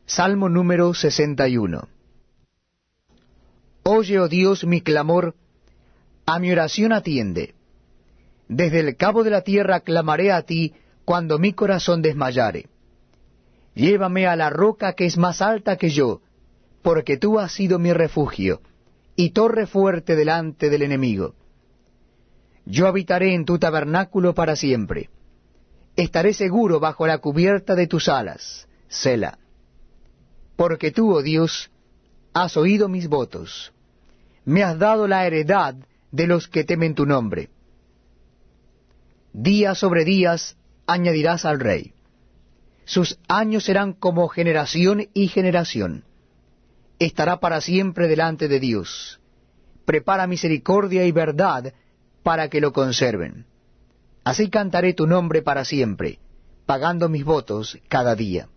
Salmo número 61. Oye, oh Dios, mi clamor, a mi oración atiende. Desde el cabo de la tierra clamaré a ti cuando mi corazón desmayare. Llévame a la roca que es más alta que yo, porque tú has sido mi refugio, y torre fuerte delante del enemigo. Yo habitaré en tu tabernáculo para siempre. Estaré seguro bajo la cubierta de tus alas, Selah. Porque tú, oh Dios, has oído mis votos. Me has dado la heredad de los que temen tu nombre. Días sobre días añadirás al rey. Sus años serán como generación y generación. Estará para siempre delante de Dios. Prepara misericordia y verdad para que lo conserven. Así cantaré tu nombre para siempre, pagando mis votos cada día.